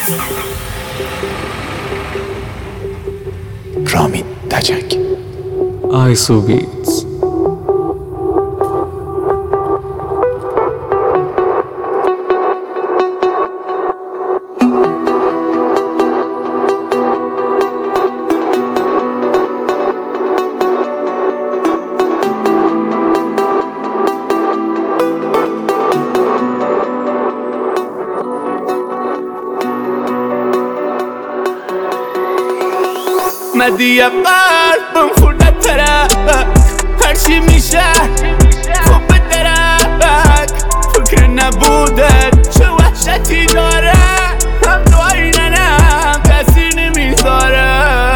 رامین دجک آیسو بیتز. مدی قلبم خورده ترک هرچی میشه خوب درک فکر نبوده چه وحشتی داره هم دعایی ننم تاثیر نمیذاره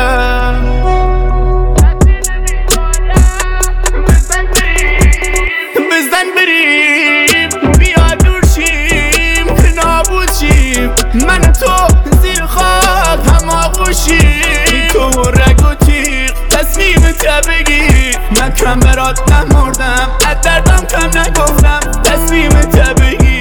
بزن بریم بیا دور شیم که نابود شیم من و تو زیر خاک هم آغوشیم تو رگ و تیغ تصمیمت بگیر من کم برات نمردم از دردم کم نگفتم تصمیمت بگیر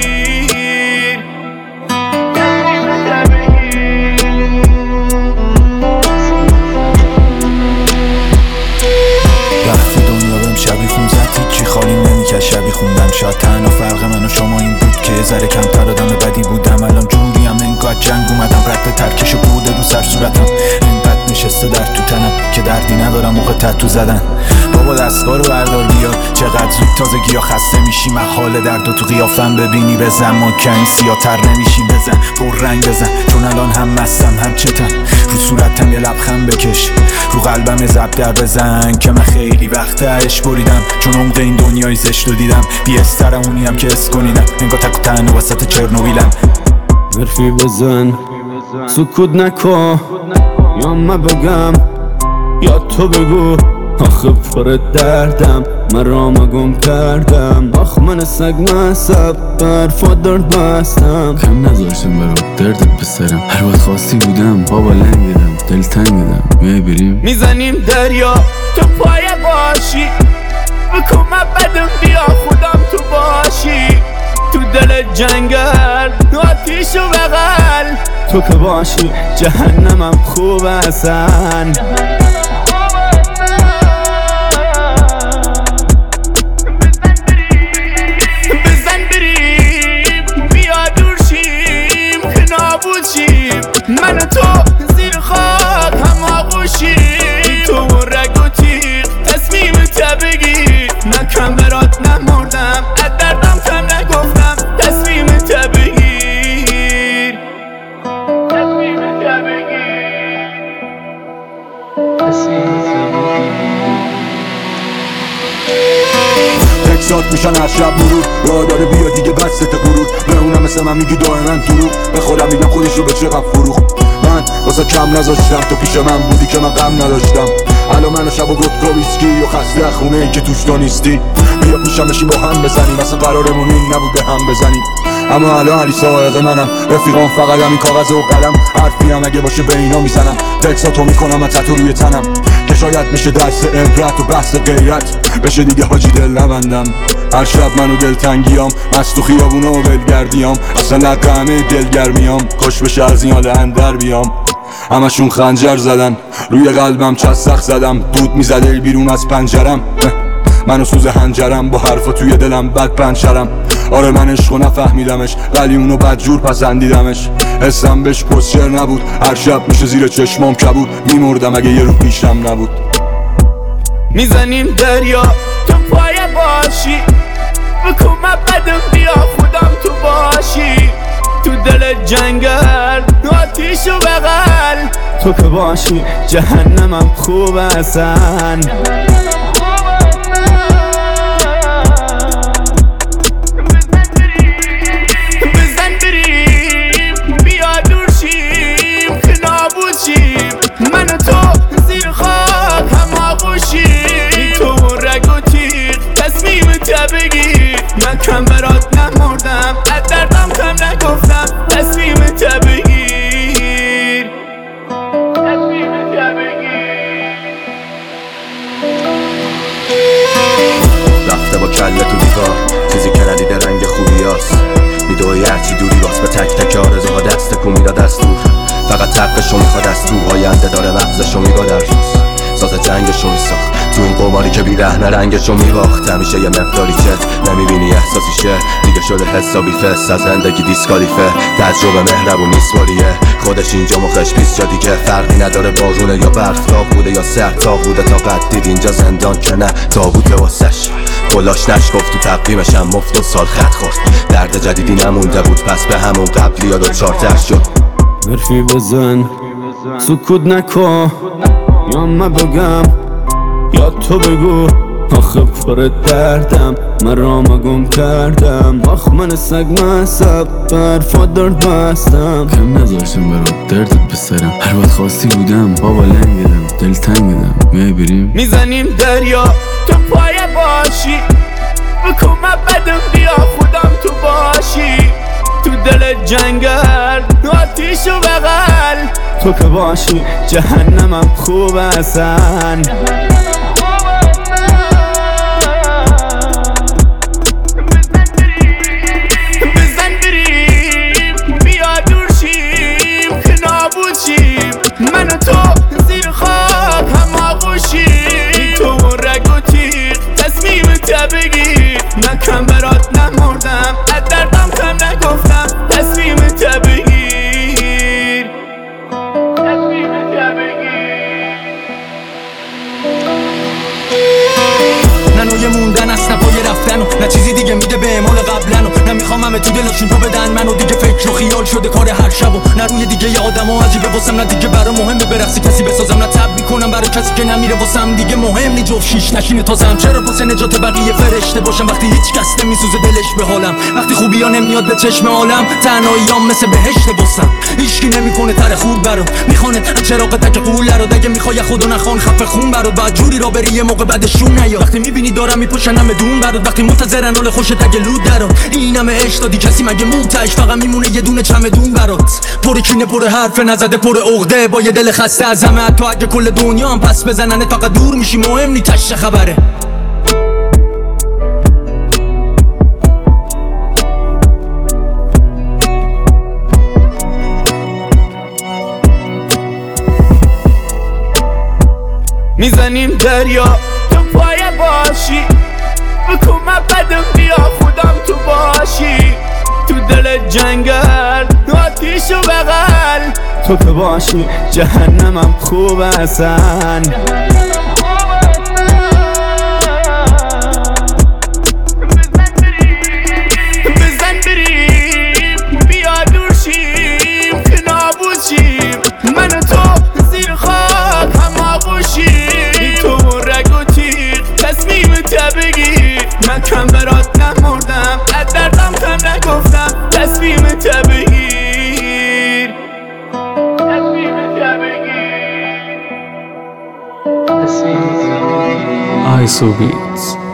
وقتی دنیا بهم شبیه خون زد هیچی خالی نمیکرد شبیه خوندم شاید تنها فرق من و شما این بود که ذره کمتر آدم بدی بودم الان جوریم انگار جنگ اومدم رد ترکشو بوده رو سر صورتم اینقدر نشسته در تو تنم که دردی ندارم موقع تتو زدن بابا دستگاه رو بردار بیا چقدر زود تازگی ها خسته میشی محال درد و تو قیافم ببینی بزن ماکن سیاتر نمیشی بزن پر رنگ بزن چون الان هم مستم هم چتم رو صورتم یه لبخند بکش رو قلبم یه زب در بزن که من خیلی وقت عشق بریدم چون عمق این دنیای زشت رو دیدم بیسترم اونیم که اس کنیدم انگاه تک و تن و وسط چرنوبیلم حرفی بزن سکوت نکن یا من بگم یا تو بگو آخه پر دردم من رامو گم کردم آخ من سگ مصب برفا درد بستم کم نذاشتم برام دردت بسرم هر وقت خواستی بودم بابا لنگیدم دل تنگیدم میای بریم میزنیم دریا تو پای باشی بکن من بدم بیا خودم تو باشی تو دل جنگل آتیش و بغل تو که باشی جهنمم خوب اصلا بزن بریم بیا دور شیم که نابود شیم من و تو زیر خاک هم آغوشیم تو رگ و تیغ تصمیمت بگیر من کم برات نمردم از دردم کم نگفتم تصمیمت بگیر تصمیمت بگیر تکسات میشن هر شب مرور راه داره بیا دیگه بسته غرور به اونم مثل من میگی دائما دروغ به خودم میگم خودش رو به چقدر فروخت من واسه کم نذاشتم تو پیش من بودی که من غم نداشتم الان من و شب و ودکا ویسکی و خسته خونه ای که توش تو نیستی بیا پیشم بشیم با هم بزنیم اصلا قرارمون این نبوده هم بزنیم اما الان علی سائق منم رفیقام فقط همین کاغذ و قلم حرفی هم اگه باشه به اینا میزنم تکساتو میکنم از تتو روی تنم که شاید میشه درس عبرت و بحث غیرت بشه دیگه حاجی دل نبندم هر شب منو دلتنگیام مست تو خیابونا و ولگردیام اصلا لقه همه دلگرمیام کاش بشه از این حال اندر بیام همشون خنجر زدن روی قلبم چسخ زدم دود میزده بیرون از پنجرم منو سوز هنجرم با حرفا توی دلم بد پنچرم آره من عشقو نفهمیدمش ولی اونو بدجور پسندیدمش حسم بهش پسچر نبود هر شب میشه زیر چشمام کبود میمردم اگه یه رو پیشم نبود میزنیم دریا تو پای باشی بکن من بدم بیا خودم تو باشی تو دل جنگل آتیش و بغل تو که باشی جهنمم خوب اصلا بزن بریم بیا دور شیم که نابود شیم من و تو زیر خاک هم آغوشیم تو رگ و تیغ تصمیمت بگیر من کم برات نمردم از دردم کم نگفتم تصمیمت بگیر تصمیمت بگیر آرزوها دست کو میراد از دور، فقط حقشو میخواد از تو، آینده داره مغزشو میگا در روز، ساز جنگشو میساخت تو این قماری که بیرحمه رنگشو میباخت. همیشه یه مقداری چت نمیبینی احساسی شه، دیگه شده حسابی فست از زندگی دیسکالیفه. تجربه مهربون نیست باریه، خودش اینجا مخش پیست جا دیگه، فرقی نداره بارونه یا برفتاب بوده یا سرتاق بوده، تا قد دید اینجا زندان که نه تابوته واسش. کلاش نشکفت تو تقویمشم مفت و سال خط خورد، درد جدیدی نمونده بود پس به همون قبلی یا 2-4 ترش شد. حرفی بزن سکوت نکن، یا من بگم یا تو بگو، آخه پر دردم من رامو گم کردم، آخ من سگ مصب برفا درد بستم. کم نذاشتم برات دردت بسرم، هر وقت خواستی بودم بابا لنگدم، دلتنگدم میای بریم میزنیم دریا تو پای باشی، بکن من بدم بیا خودم تو باشی، تو دل جنگل آتیش و بغل تو که باشی جهنمم خوب اصلا. بزن بریم بیا دور شیم که نابود شیم، من و تو زیر خاک هم آغوشیم، تو و رگ و تیغ تصمیم بگیر، من کم برات نمردم از دردم کم نگفتم، تصمیم بگیر. نه نوی موندن است نه پای رفتن و نه چیزی دیگه میده به اعمال قبلن و نه میخوام همه تو دلشون تو بدن منو، دیگه فکر و خیال شده کار هر شب و نه روی دیگه ی آدم ها عجیبه واسم، نه دیگه برا مهمه برقصی کسی بسازم، نه تب میکنم برای کسی که نمیره واسم، دیگه مهم نی جفت شیش نشینه تازم، چرا پس نجات بقیه فرشته باشم وقتی هیچ کس نمیسوزه دلش به حالم، وقتی خوبی ها نمیاد به چشم عالم، تنهاییام مثل بهشت واسم، هیچکی نمیکنه تر خوب برا میخونه چراغ تک قوله رو، دیگه میخوای خدا نخوان خفه خون برات، بعد جوری را بری یه موقع بعدشون نیا، وقتی میبینی دارم میپوشنم دون برات، وقتی منتظرن حال خوش تگ لود درات، اینم عشق دادی کسی مگه موتش فقط میمونه یه دونه چمدون برات، پر کینه پر حرف نزده پر عقده با یه دل خسته از همه، تو اگه کل دنیا هم پس بزنن فقط دور میشی مهم نی تش خبره. میزنیم دریا تو پای باشی، بکن من بدم بیا خودم تو باشی، تو دل جنگل آتیش و بغل تو که باشی جهنمم خوب اصلا. بزن بریم بیا دور شیم که نابود شیم، من و تو زیر خاک هم آغوشیم، تو و رگ و تیغ تصمیم بگیر، من کم برات نمردم از دردم کم نگفتم، تصمیم بگیر. ISO Beats.